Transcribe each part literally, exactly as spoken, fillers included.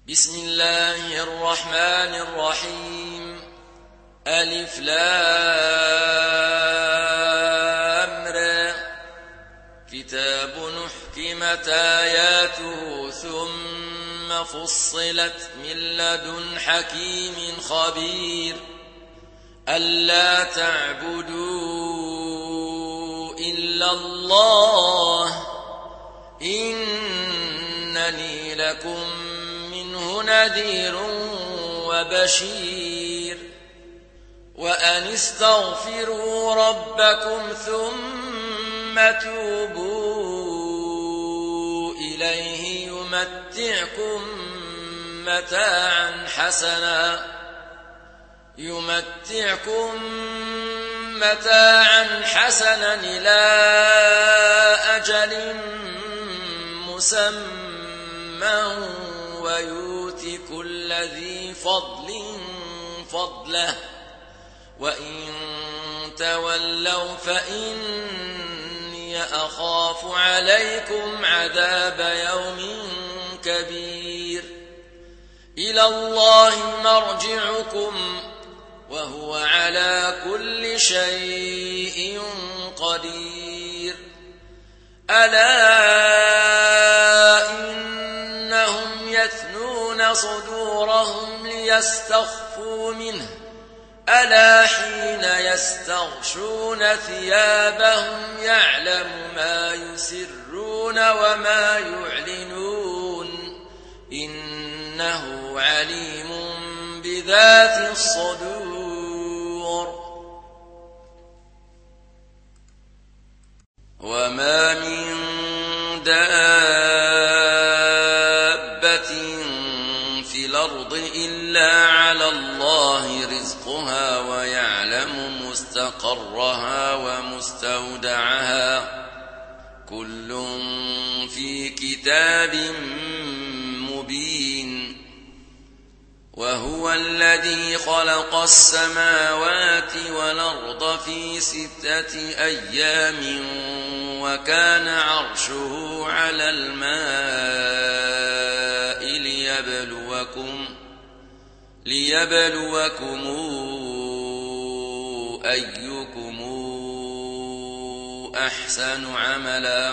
بسم الله الرحمن الرحيم. ألف لام را. كتاب أحكمت آياته ثم فصلت من لدن حكيم خبير. ألا تعبدوا إلا الله إنني لكم منه نذير وبشير. وأن استغفروا ربكم ثم توبوا إليه يمتعكم متاعا حسنا يمتعكم متاعا حسنا إلى أجل مسمى ويؤت كل ذي فضل فضله وإن تولوا فإني أخاف عليكم عذاب يوم كبير. إلى الله مرجعكم وهو على كل شيء قدير. ألا إنهم يثنون صدورهم ليستخفوا منه ألا حين يستغشون ثيابهم يعلم ما يسرون وما يعلنون إنه عليم بذات الصدور. وما من دابة في الأرض إلا على الله رزقها ويعلم مستقرها ومستودعها كل في كتاب مبين. وهو الذي خلق السماوات والأرض في ستة أيام وكان عرشه على الماء ليبلوكم ليبلوكم أيكم أحسن عملا.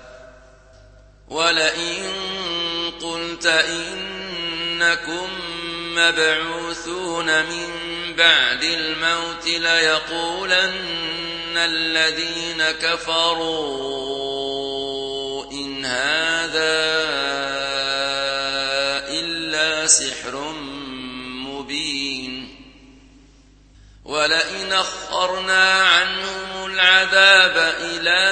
ولئن قلت إنكم مبعوثون من بعد الموت ليقولن الذين كفروا إن هذا إلا سحر مبين. ولئن أخرنا عنهم العذاب إلى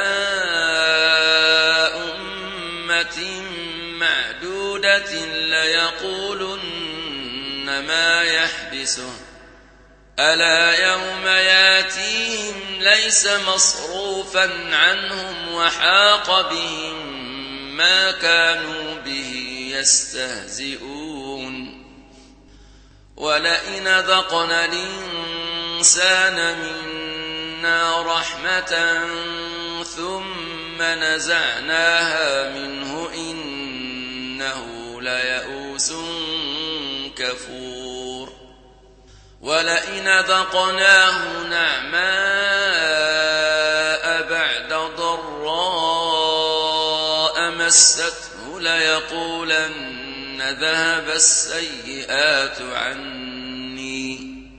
أمة معدودة ليقولن ما يحبسه ألا يوم ياتيهم ليس مصروفا عنهم وحاق بهم ما كانوا به يستهزئون. ولئن ذقنا الإنسان منا رحمة ثم نزعناها منه إنه ليئوس كفور. ولئن ذقناه نعماء بعد ضراء مسته ليقولن ذهب السيئات عني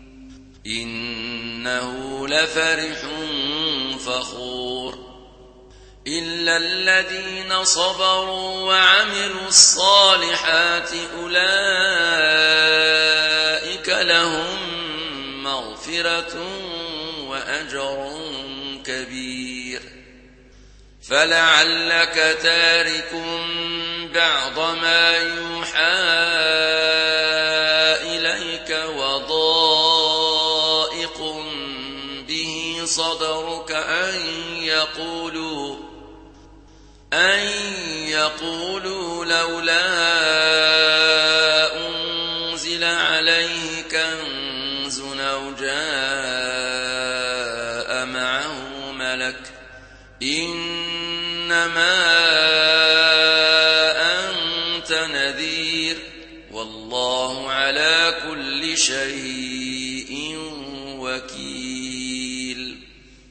إنه لفرح فخور. إلا الذين صبروا وعملوا الصالحات أولئك لهم مغفرة وأجر كبير. فلعلك تارك بعض ما يوحى إليك وضائق به صدرك أن يقولوا أن يقولوا لولا أنزل عليه كنز أو جاء معه ملك إنما والله على كل شيء وكيل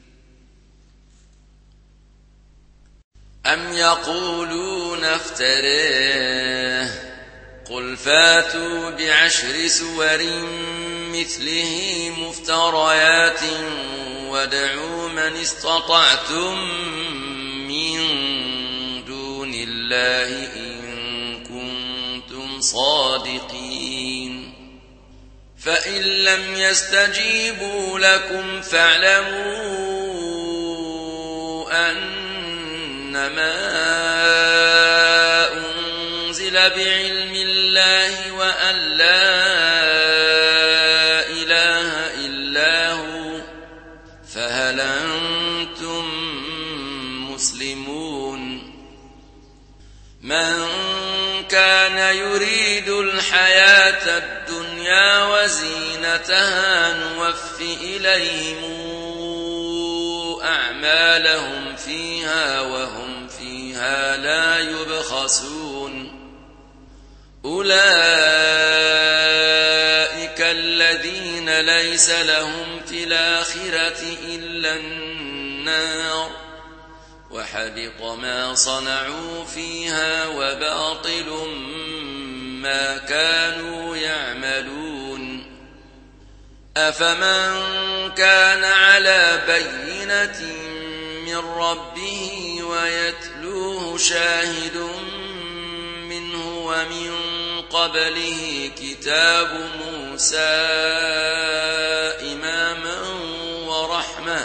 أم يقولون افتريه قل فاتوا بعشر سور مثله مفتريات وادعوا من استطعتم من دون الله إن كنتم صادقين فإن لم يستجيبوا لكم فاعلموا أنما أنزل بعلم الله وأن لا إله إلا هو فهل أنتم مسلمون من كان يريد الحياة الدنيا وزينتها نوف إليهم أعمالهم فيها وهم فيها لا يبخسون أولئك الذين ليس لهم في الآخرة إلا النار وحبط ما صنعوا فيها وباطل ما كانوا يعملون أفمن كان على بينة من ربه ويتلوه شاهد منه ومن قبله كتاب موسى إماما ورحمة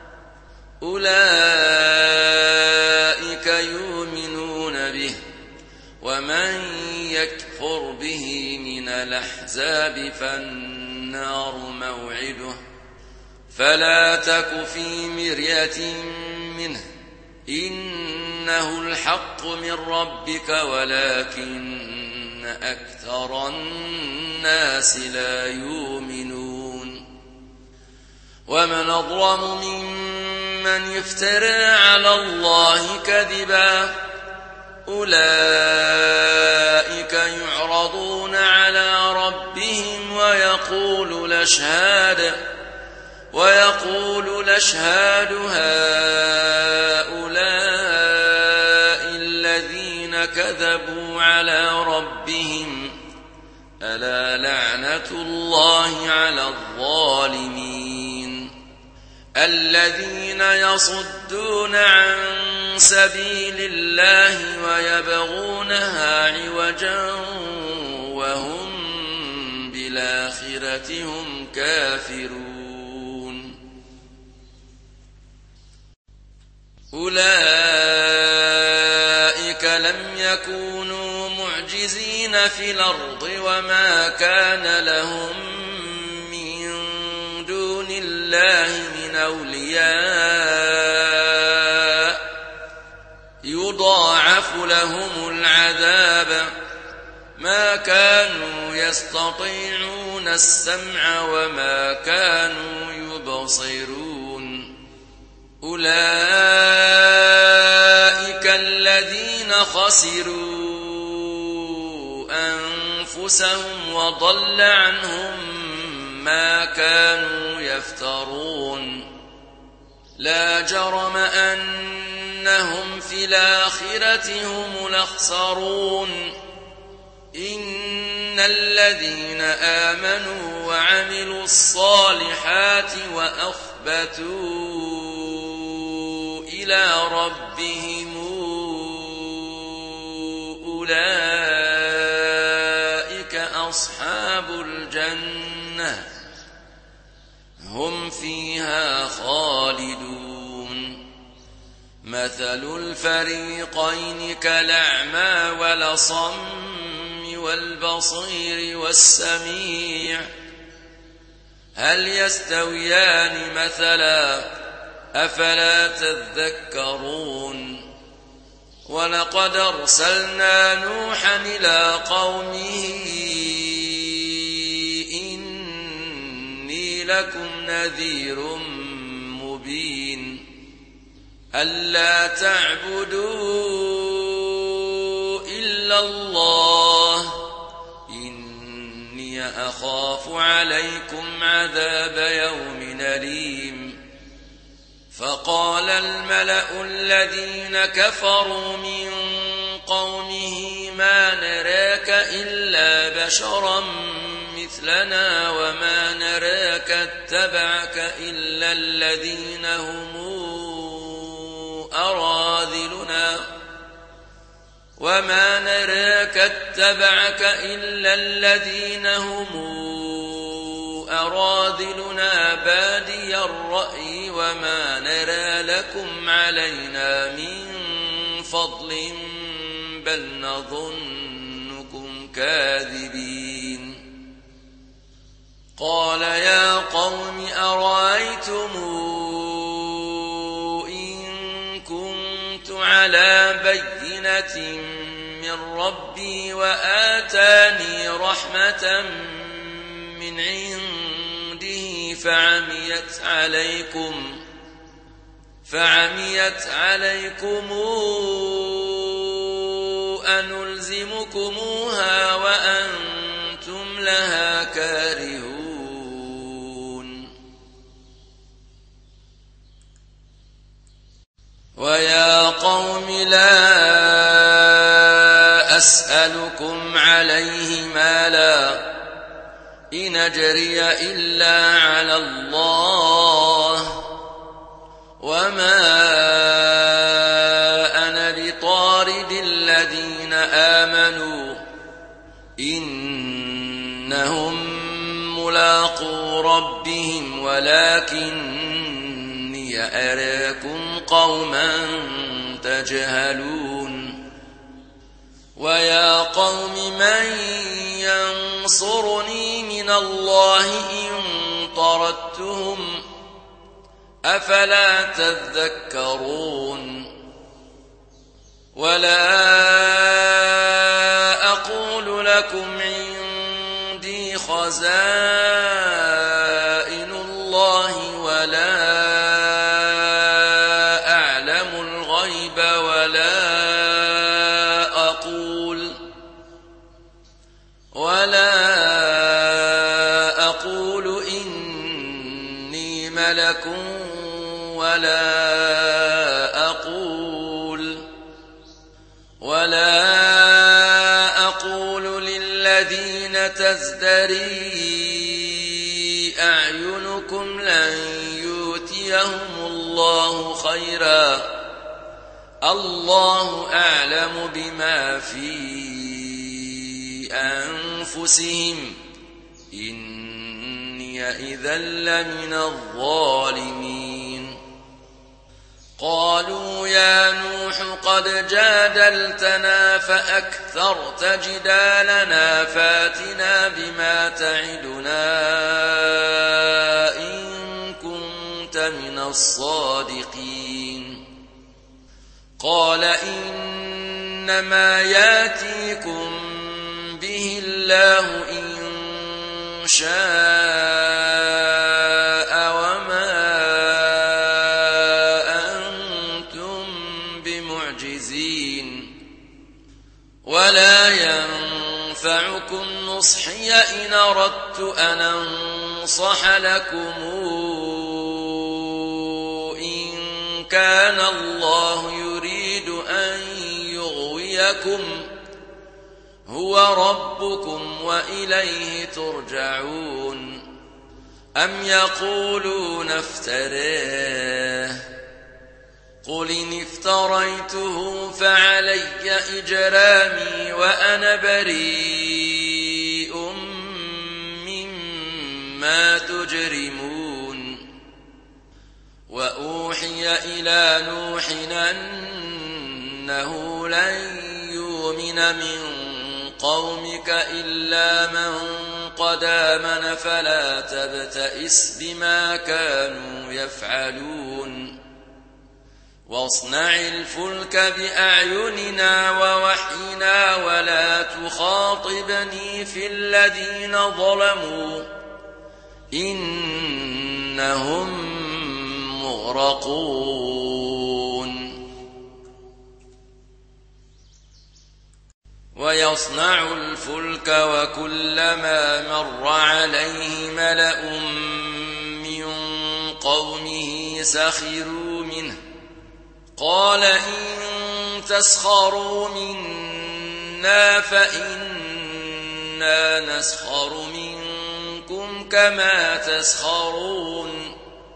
أولئك يؤمنون به ومن يكفر به من الأحزاب فالنار موعده فلا تك في مرية منه إنه الحق من ربك ولكن أكثر الناس لا يؤمنون ومن أظلم ممن يفترى على الله كذبا أولئك يعرضون على ربهم ويقول الأشهاد ويقول الأشهاد هؤلاء الذين كذبوا على ربهم ألا لعنة الله على الظالمين الذين يصدون عن سبيل الله ويبغونها عوجا وهم بالآخرة هم كافرون أولئك لم يكونوا معجزين في الأرض وما كان لهم من دون الله من أولياء يضاعف لهم العذاب ما كانوا يستطيعون السمع وما كانوا يبصرون أولئك الذين خسروا أنفسهم وضل عنهم ما كانوا يفترون لا جرم أنهم في الآخرة هم الأخسرون إن الذين آمنوا وعملوا الصالحات وأخبتوا إلى ربهم أولئك أصحاب الجنة هم فيها خالدون مثل الفريقين كالأعمى والأصم والبصير والسميع هل يستويان مثلا أفلا تذكرون ولقد أرسلنا نوحا إلى قومه إني لكم نذير مبين ألا تعبدوا إلا الله إني أخاف عليكم عذاب يوم أليم فقال الملأ الذين كفروا من قومه ما نراك إلا بشرا مثلنا وما نراك اتبعك إلا الذين هم أراذلنا وما نراك اتبعك إلا الذين هم أراذلنا بادي الرأي وما نرى لكم علينا من فضل بل نظنكم كاذبين قال يا قوم أرأيتم إن كنت على بينة من ربي وآتاني رحمة من عنده فعميت عليكم فعميت عليكم أنلزمكموها وأنتم لها كارهون ويا قوم لا أسألكم عليه مالا إن أجري إلا على الله وما أنا بطارد الذين آمنوا إنهم ملاقو ربهم ولكني أراكم قوما تجهلون ويا قوم من ينصرني من الله إن طردتهم أفلا تذكرون ولا أقول لكم عندي خزائن الله ولا أعلم الغيب ولا أقول ولا أقول إني ملك ولا أقول ولا أقول للذين تزدري أعينكم لن يؤتيهم الله خيرا الله أعلم بما في أنفسهم إني إذا لمن الظالمين قالوا يا نوح قد جادلتنا فأكثرت جدالنا فاتنا بما تعدنا إن كنت من الصادقين قال إنما ياتيكم به الله إن شاء وما أنتم بمعجزين ولا ينفعكم نصحي إن أردت أن أنصح لكم إن كان الله يريد أن يغويكم هو ربكم وإليه ترجعون أم يقولون افتراه قل إن افتريته فعلي إجرامي وأنا بريء مما تجرمون وأوحي إلى نوح أنه لن يؤمن من قومك إلا من قد آمن فلا تبتئس بما كانوا يفعلون واصنع الفلك بأعيننا ووحينا ولا تخاطبني في الذين ظلموا إنهم مغرقون ويصنع الفلك وكلما مر عليه ملأ من قومه سخروا منه قال إن تسخروا منا فإنا نسخر منكم كما تسخرون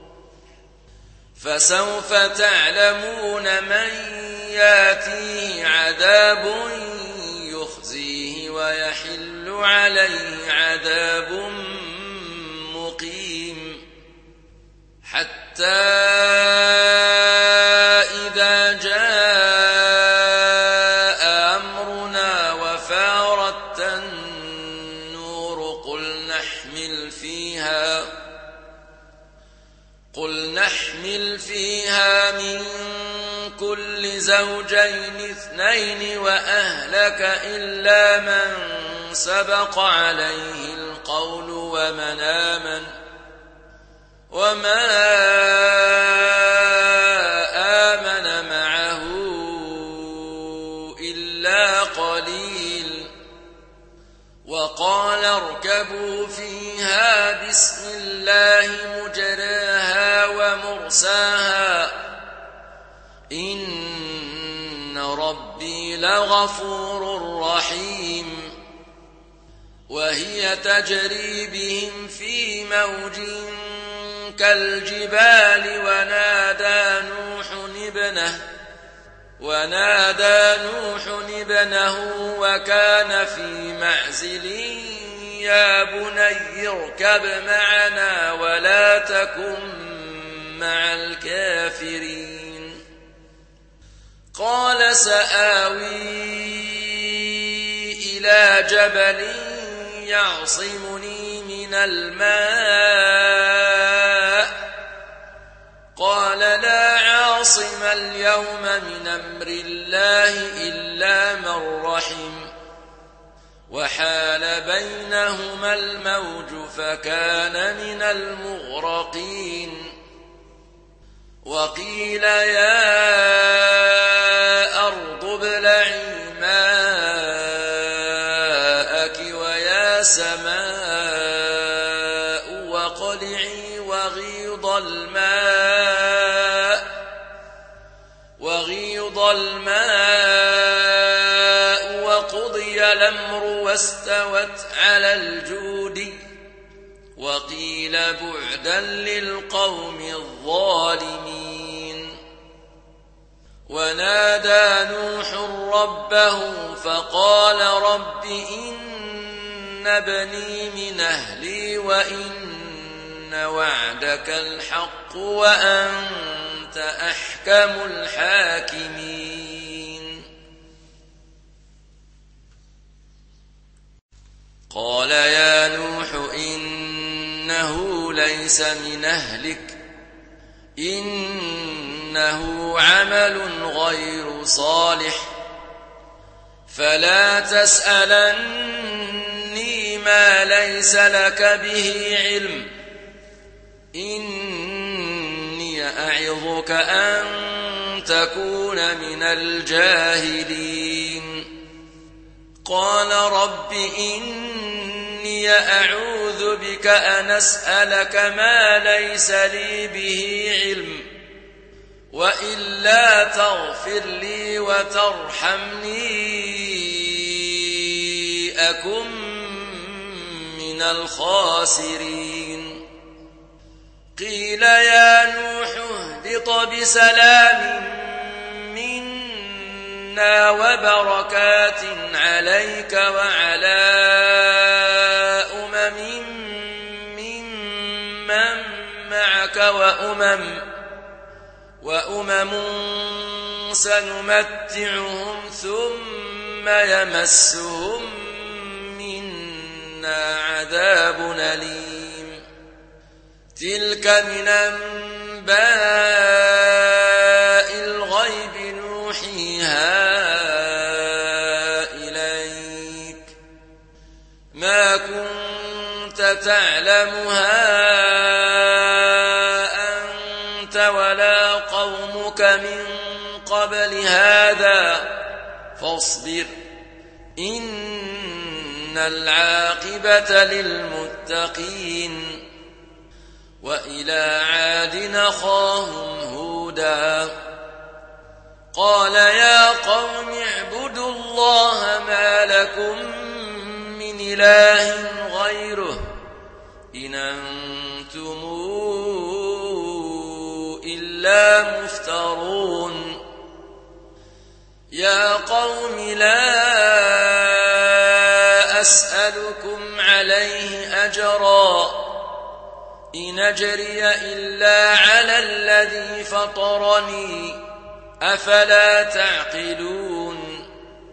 فسوف تعلمون من ياتيه عذاب يخزيه ويحل عليه عذاب مقيم حتى إذا جاء أمرنا وفارت النور قل نحمل فيها قل نحمل فيها من كل زوجين اثنين وأهلك إلا من سبق عليه القول ومن آمن وما آمن معه إلا قليل وقال اركبوا فيها بسم الله مجراها ومرساها إن ربي لغفور رحيم وهي تجري بهم في موج كالجبال ونادى نوح ابنه ونادى نوح ابنه وكان في معزل يا بني اركب معنا ولا تكن مع الكافرين قال سآوي إلى جبل يعصمني من الماء قال لا عاصم اليوم من أمر الله إلا من رحم وحال بينهما الموج فكان من المغرقين وقيل يا أرض ابلعي ماءك ويا سماء وقلعي وغيض الماء وغيض الماء وقضي الأمر واستوت على الجود وقيل بعدا للقوم الظالمين ونادى نوح ربه فقال رب إن ابني من أهلي وإن وعدك الحق وأنت أحكم الحاكمين قال يا نوح إنه ليس من أهلك إنه عمل غير صالح فلا تسألني ما ليس لك به علم إني أعظك أن تكون من الجاهلين قال رب إني أعوذ بك أن أسألك ما ليس لي به علم وإلا تغفر لي وترحمني أكن من الخاسرين قيل يا نوح اهبط بسلام منا وبركات عليك وعلى أمم ممن معك وأمم وأمم سنمتعهم ثم يمسهم منا عذاب أليم تلك من أنباء الغيب نوحيها إليك ما كنت تعلمها أنت ولا قومك من قبل هذا فاصبر إن العاقبة للمتقين وإلى عاد أخاهم هودا قال يا قوم اعبدوا الله ما لكم من إله غيره إن أنتم إلا مفترون يا قوم لا أسألكم عليه أجرا إن أجري إلا على الذي فطرني أفلا تعقلون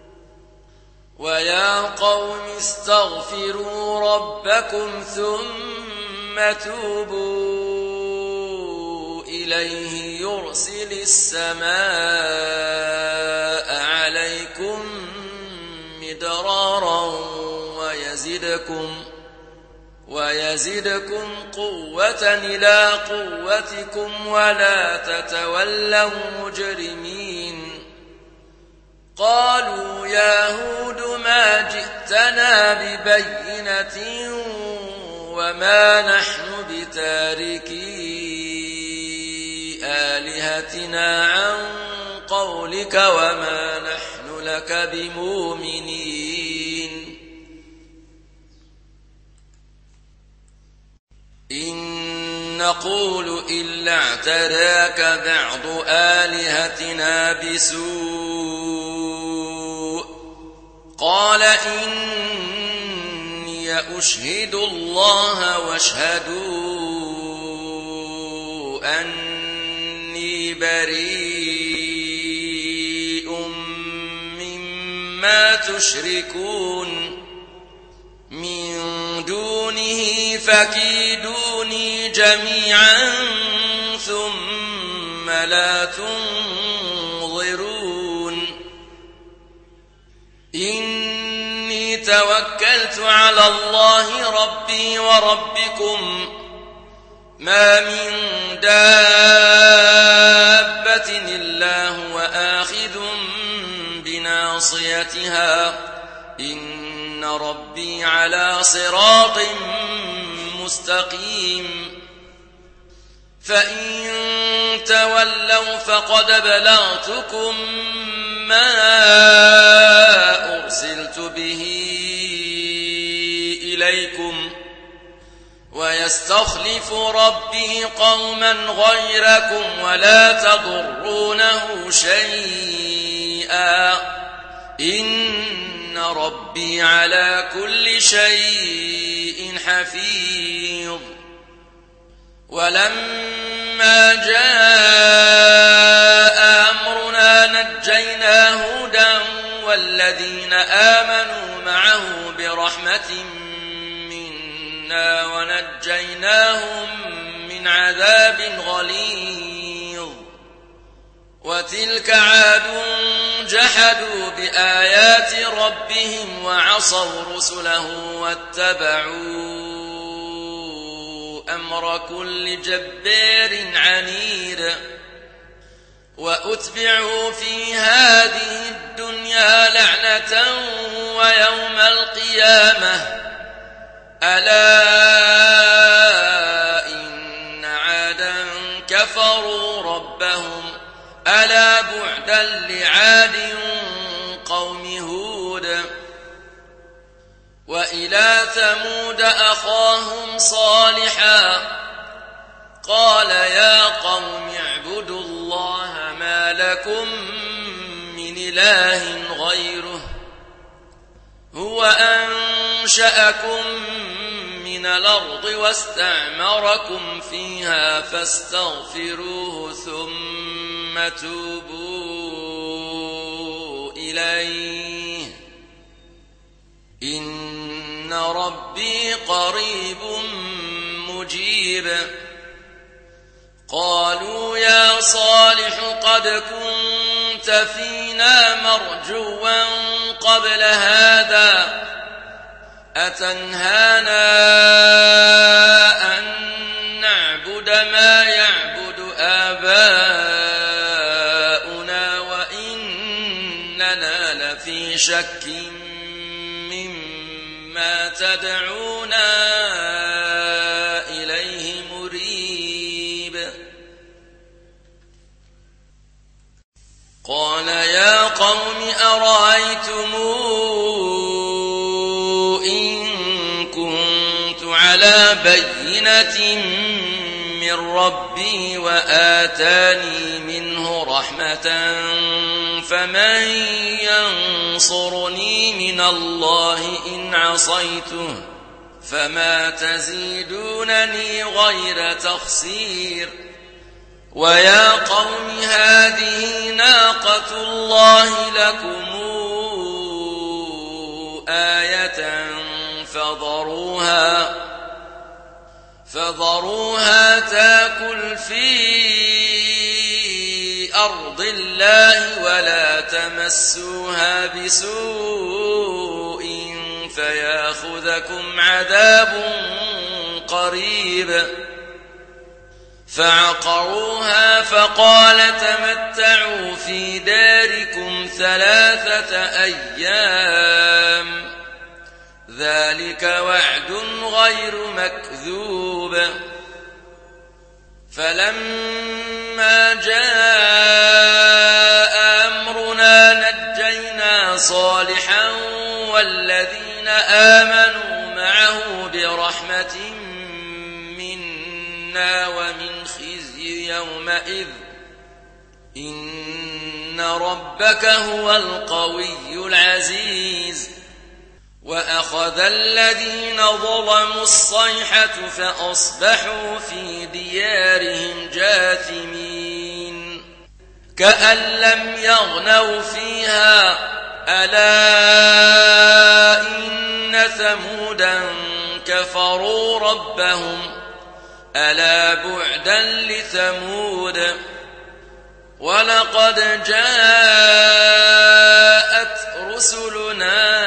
ويا قوم استغفروا ربكم ثم توبوا إليه يرسل السماء عليكم مدرارا ويزدكم ويزدكم قوة إلى قوتكم ولا تتولوا مجرمين قالوا يا هود ما جئتنا ببينة وما نحن بتاركي آلهتنا عن قولك وما نحن لك بمؤمنين إن نقول إلا اعتراك بعض آلهتنا بسوء قال إني أشهد الله واشهدوا أني بريء مما تشركون من دونه فكيدوني جميعا ثم لا تنظرون إني توكلت على الله ربي وربكم ما من دابة إلا هو آخذ بناصيتها إن ربي على صراط مستقيم فإن تولوا فقد بلغتكم ما أرسلت به إليكم ويستخلف ربي قوما غيركم ولا تضرونه شيئا إن ربي على كل شيء حفيظ ولما جاء أمرنا نجينا هودا والذين آمنوا معه برحمة منا ونجيناهم من عذاب غليظ وتلك عاد جحدوا بآيات ربهم وعصوا رسله واتبعوا أمر كل جبار عنيد وأتبعوا في هذه الدنيا لعنة ويوم القيامة ألا إن عادا كفروا ربهم ألا بعدا لعاد قوم هود وإلى ثمود أخاهم صالحا قال يا قوم اعبدوا الله ما لكم من إله غيره هو أنشأكم من الأرض واستعمركم فيها فاستغفروه ثم توبوا إليه إن ربي قريب مجيب قالوا يا صالح قد كنت فينا مرجوا قبل هذا أتنهانا أن نعبد ما يعبد آباؤنا وإننا لفي شك يدعوننا إليه مريب. قال يا قوم أرأيتم إن كنت على بينة من ربي وآتاني منه رحمة فمن ينصرني من الله إن عصيته فما تزيدونني غير تخسير. ويا قوم هذه ناقة الله لكم آية فذروها فذروها تاكل في أرض الله ولا تمسوها بسوء فياخذكم عذاب قريب. فعقروها فقال تمتعوا في داركم ثلاثة أيام ذلك وعد غير مكذوب. فلما جاء أمرنا نجينا صالحا والذين آمنوا معه برحمة منا ومن خزي يومئذ إن ربك هو القوي العزيز. وأخذ الذين ظلموا الصيحة فأصبحوا في ديارهم جاثمين كأن لم يغنوا فيها ألا إن ثمودا كفروا ربهم ألا بعدا لثمود. ولقد جاءت رسلنا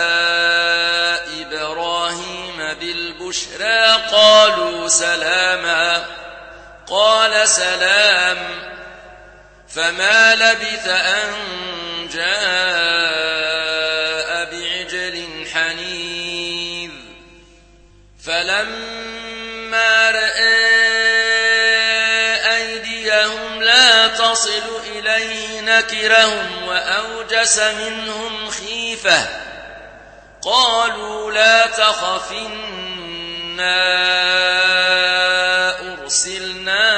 إبراهيم بالبشرى قالوا سلاما قال سلام فما لبث أن جاء بعجل حنيذ. فلما رأى أيديهم لا تصل إليه نكرهم وأوجس منهم خيفة قالوا لا تخف إنا أرسلنا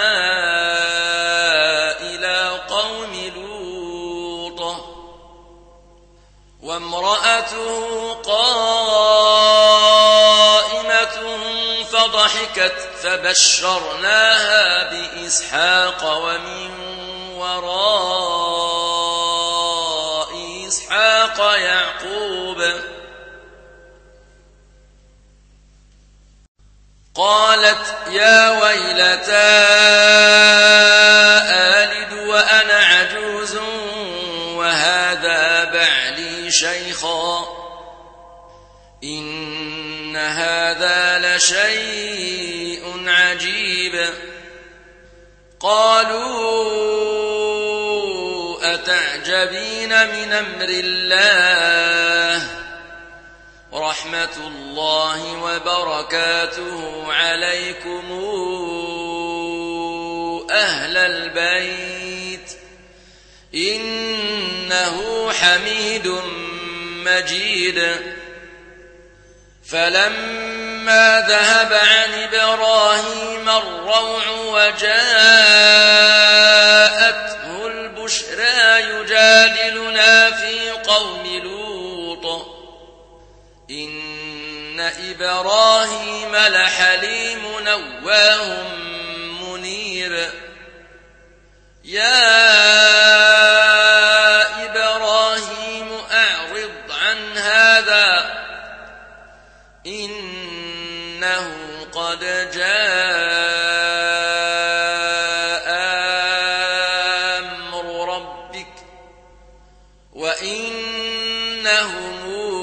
إلى قوم لوط وامرأته قائمة فضحكت فبشرناها بإسحاق ومن وراء إسحاق يعقوب. قالت يا ويلتى آلد وأنا عجوز وهذا بعلي شيخا إن هذا لشيء عجيب. قالوا أتعجبين من أمر الله رحمة الله وبركاته عليكم أهل البيت إنه حميد مجيد. فلما ذهب عن إبراهيم الروع وجاءته البشرى يجادلنا في قوم لوط إن إبراهيم لحليم نواه منيب. يا إبراهيم أعرض عن هذا إنه قد جاء أمر ربك وإنهم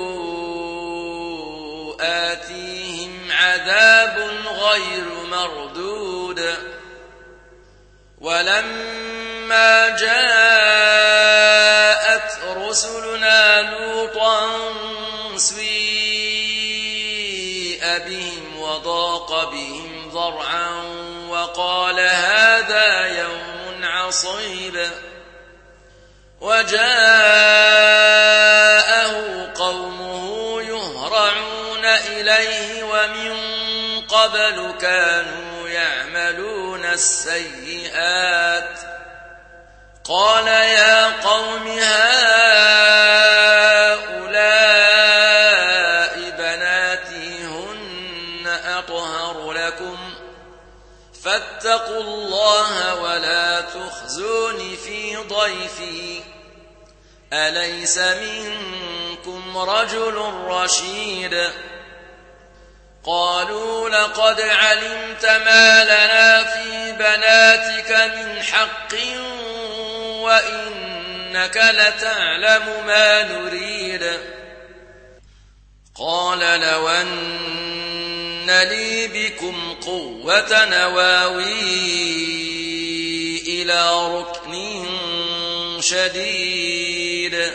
آتيهم عذاب غير مردود. ولما جاءت رسلنا لوطا سيء به بهم وضاق بهم ذرعا وقال هذا يوم عصيب وجاءه قومه يهرعون إليه ومن قبل كانوا يعملون السيئات قال يا قوم هؤلاء بناتي هن أطهر لكم فاتقوا الله ولا تخزوني في ضيفي أليس منكم رجل رشيد قالوا لقد علمت ما لنا في بناتك من حق وإنك لتعلم ما نريد قال لو أن لي بكم قوة نواوي إلى ركن شديد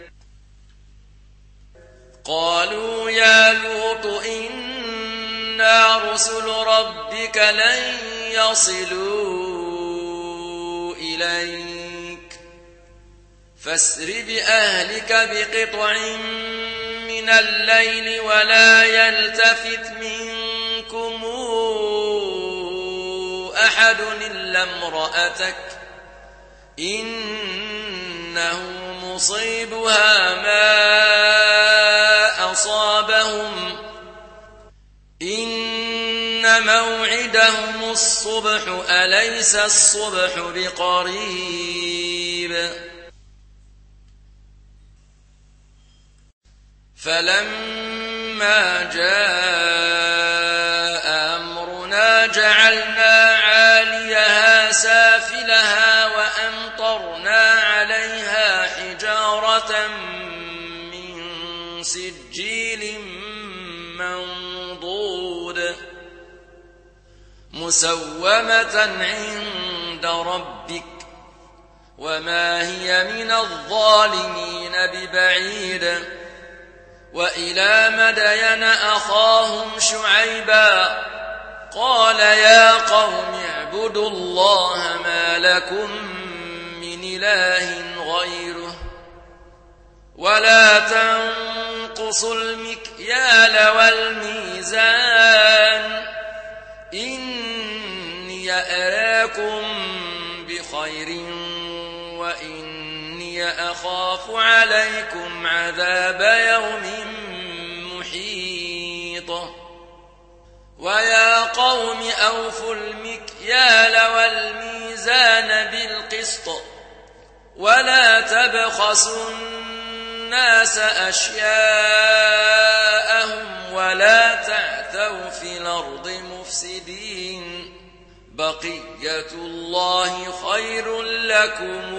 قالوا يا لوط إنا رسل ربك لن يصلوا إليك فاسر بأهلك بقطع من الليل ولا يلتفت منكم أحد إلا امرأتك إنه مصيبها ما أصابهم إن موعدهم الصبح أليس الصبح بقريب فلما جاء أمرنا جعلنا عاليها سافلها وأمطرنا عليها حجارة من سجيل منضود مسومة عند ربك وما هي من الظالمين ببعيد وإلى مدين أخاهم شعيبا قال يا قوم اعبدوا الله ما لكم من إله غيره ولا تنقصوا المكيال والميزان إني أراكم بخير وإني أخاف عليكم عذاب يوم محيط ويا قوم أوفوا المكيال والميزان بالقسط ولا تبخسوا الناس أشياءهم ولا تعثوا في الأرض مفسدين بقية الله خير لكم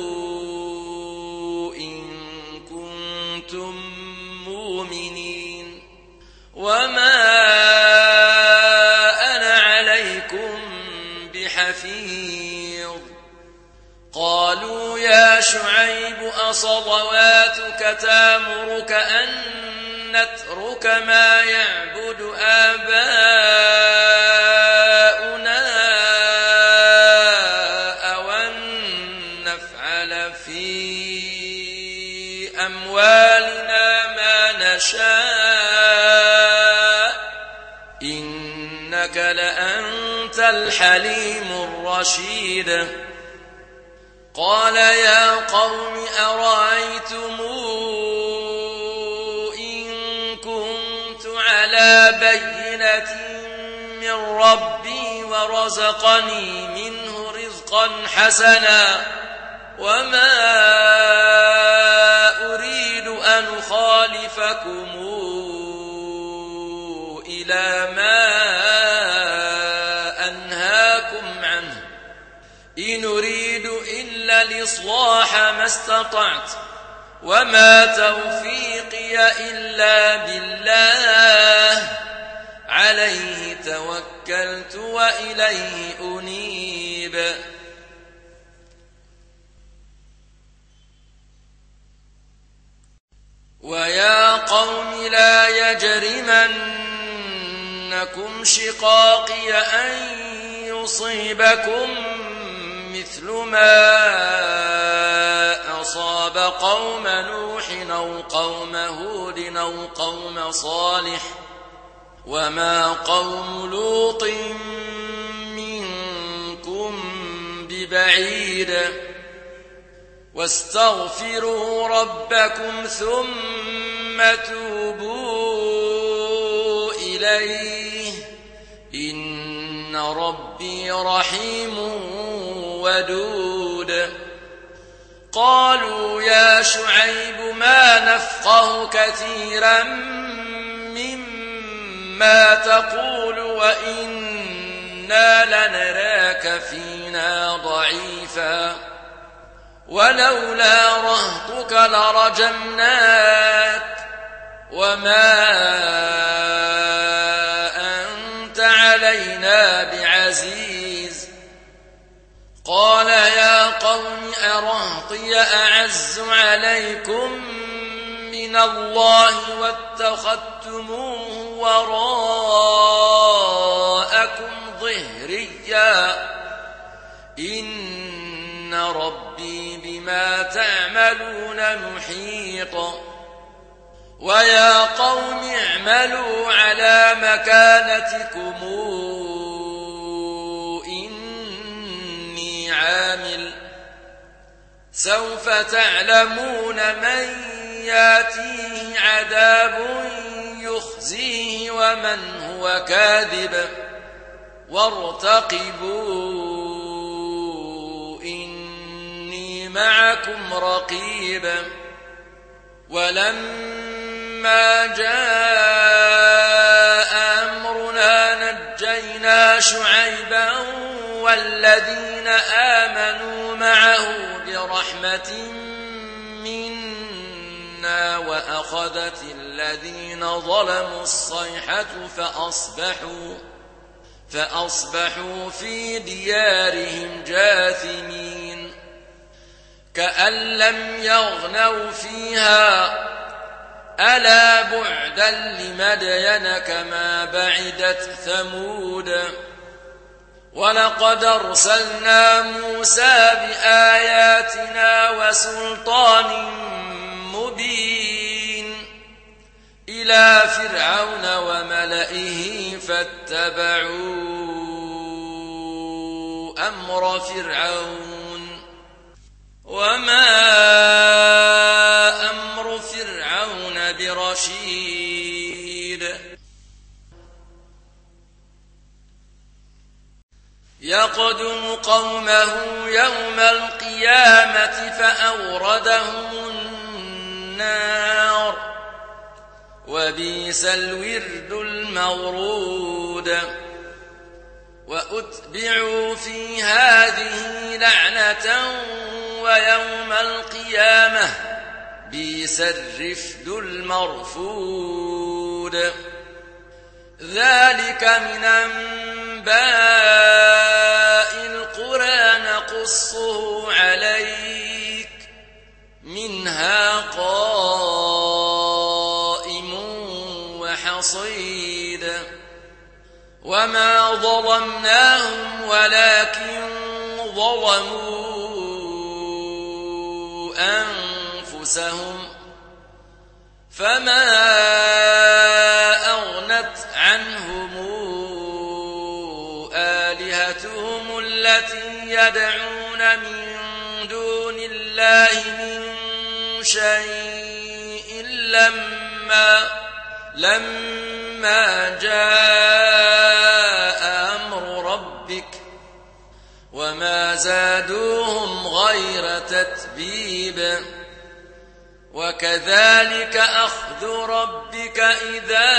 إن كنتم مؤمنين وما أنا عليكم بحفيظ قالوا يا شعيب أصلواتك تامرك أن نترك ما يعبد آباؤنا أو أن نفعل في أموالنا ما نشاء إنك لأنت الحليم الرشيد قال يا قوم أرأيتم إن كنت على بينة من ربي ورزقني منه رزقا حسنا وما أريد أن أخالفكم إلى ما أنهاكم عنه إن أريد إلا الإصلاح ما استطعت وما توفيقي إلا بالله عليه توكلت وإليه أنيب ويا قوم لا يجرمن يغرنكم شقاقي أن يصيبكم مثل ما أصاب قوم نوح أو قوم هود أو قوم صالح وما قوم لوط منكم ببعيد واستغفروا ربكم ثم توبوا إليه إن ربي رحيم ودود قالوا يا شعيب ما نفقه كثيرا مما تقول وإنا لنراك فينا ضعيفا ولولا رهطك لرجمناك وما أنت علينا بعزيز قال يا قوم أرهطي أعز عليكم من الله واتخذتموه وراءكم ظهريا إن ربي بما تعملون محيط ويا قوم اعملوا على مكانتكم إني عامل سوف تعلمون من ياتيه عذاب يخزيه ومن هو كاذب وارتقبوا إني معكم رقيب ولما جاء أمرنا نجينا شعيبا والذين آمنوا معه برحمة منا وأخذت الذين ظلموا الصيحة فأصبحوا فأصبحوا في ديارهم جاثمين كأن لم يغنوا فيها ألا بعدا لمدين كما بعدت ثمود ولقد أرسلنا موسى بآياتنا وسلطان مبين إلى فرعون وملئه فاتبعوا أمر فرعون وما أمر فرعون برشيد يقدم قومه يوم القيامة فأوردهم النار وبئس الورد المورود وأتبعوا في هذه لعنة ويوم القيامة بئس الرفد المرفود ذلك من أنباء القرى نقصه عليك منها قائم وحصيد وما ظلمناهم ولكن ظلموا أنفسهم فما أغنت عنهم آلهتهم التي يدعون من دون الله من شيء لما لما جاء أمر ربك وما زادوهم غير تتبيب وكذلك أخذ ربك إذا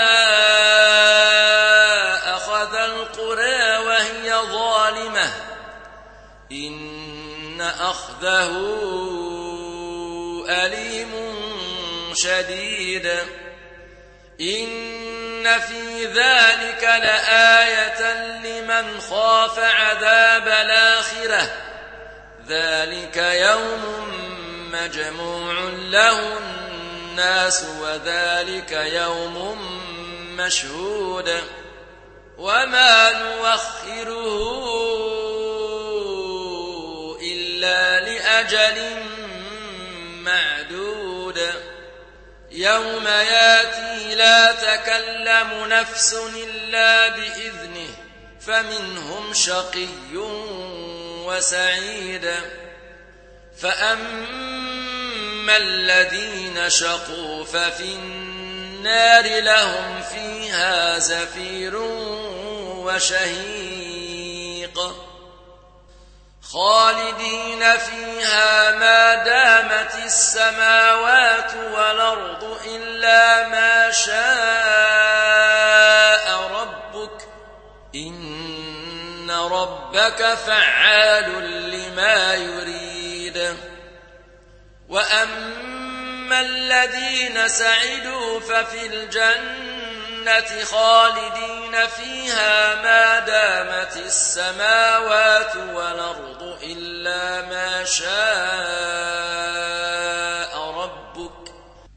أخذ القرى وهي ظالمة إن أخذه أليم شديد إن في ذلك لآية لمن خاف عذاب الآخرة ذلك يوم مجموع له الناس وذلك يوم مشهود وما نوخره إلا لأجل معدود يوم ياتي لا تكلم نفس إلا بإذنه فمنهم شقي وسعيد فأما الذين شقوا ففي النار لهم فيها زفير وشهيق خالدين فيها ما دامت السماوات والأرض إلا ما شاء ربك إن ربك فعال لما يريد وأما الذين سعدوا ففي الجنة خالدين فيها ما دامت السماوات والأرض إلا ما شاء ربك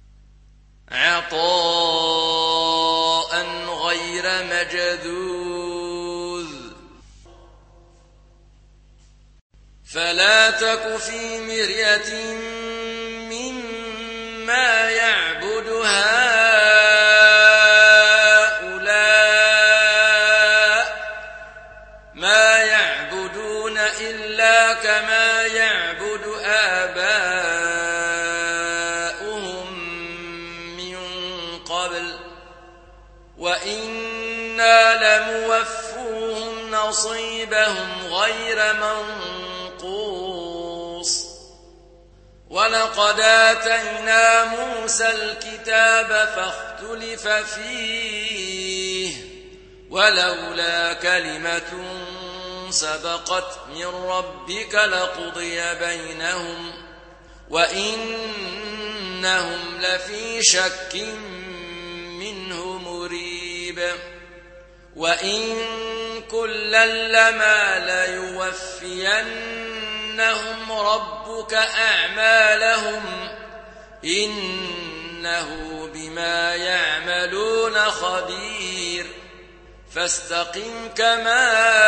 عطاء غير مجذوذ فلا تك في مرية مما يعبد هؤلاء ما يعبدون إلا كما يعبد آباؤهم من قبل وإنا لموفوهم نصيبهم غير منقوص ولقد آتينا موسى الكتاب فاختلف فيه ولولا كلمة سبقت من ربك لقضي بينهم وإنهم لفي شك منه مريب وإن كلا لما ليوفينهم ربك أعمالهم إنه بما يعملون خبير فاستقم كما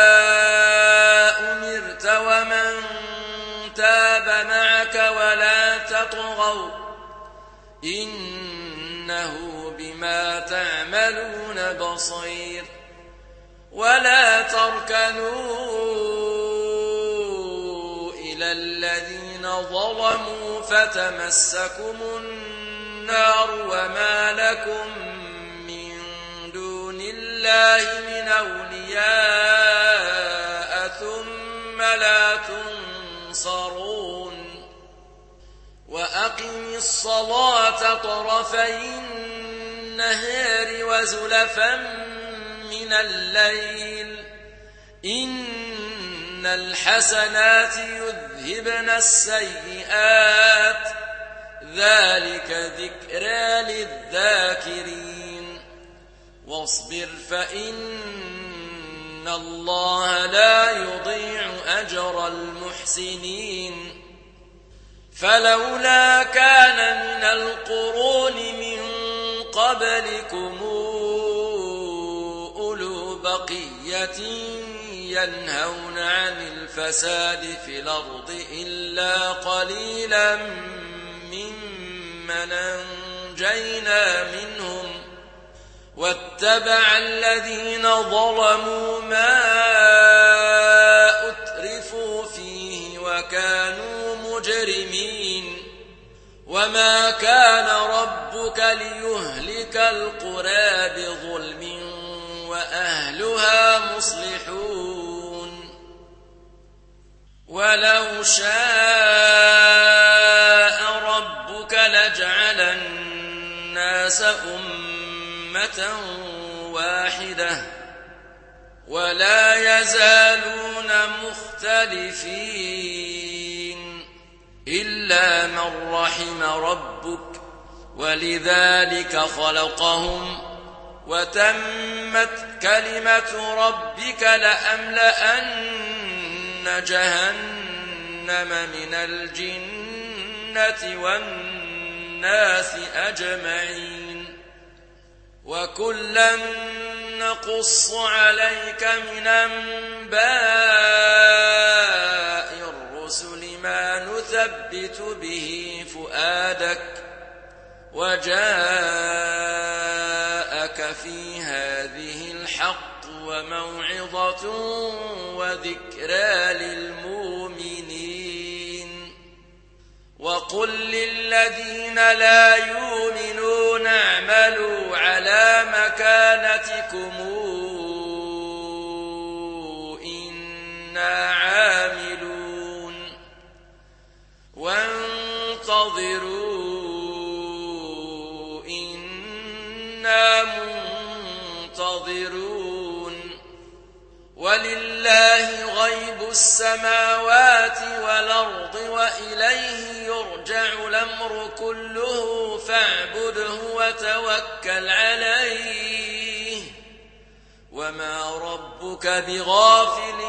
أمرت ومن تاب معك ولا تطغوا إنه بما تعملون بصير ولا تركنوا إلى الذين ظلموا فتمسكم النار وما لكم من دون الله من أولياء ثم لا تنصرون وأقم الصلاة طرفي النهار وزلفا من الليل إن الحسنات يذهبن السيئات ذلك ذكرى للذاكرين واصبر فإن الله لا يضيع أجر المحسنين فلولا كان من القرون من قبلكم أولو بقية ينهون عن الفساد في الأرض إلا قليلا ممن أنجينا منهم واتبع الذين ظلموا ما أترفوا فيه وكانوا مجرمين وما كان ربك ليهلك القرى بظلم وأهلها مصلحون ولو شاء ربك لجعل الناس أمة واحدة ولا يزالون مختلفين إلا من رحم ربك ولذلك خلقهم وتمت كلمة ربك لأملأن جهنم من الجنة والناس أجمعين وكلا نقص عليك من أنباء الرسل ما نثبت به فؤادك وجاءك في هذه الحق وموعظة وذكرى للمؤمنين وقل للذين لا يؤمنون اعملوا على مكانتكم إنا عاملون وانتظروا إنا منتظرون ولله غيب السماوات والأرض وإليه يرجع الأمر كله فاعبده وتوكل عليه وما ربك بغافل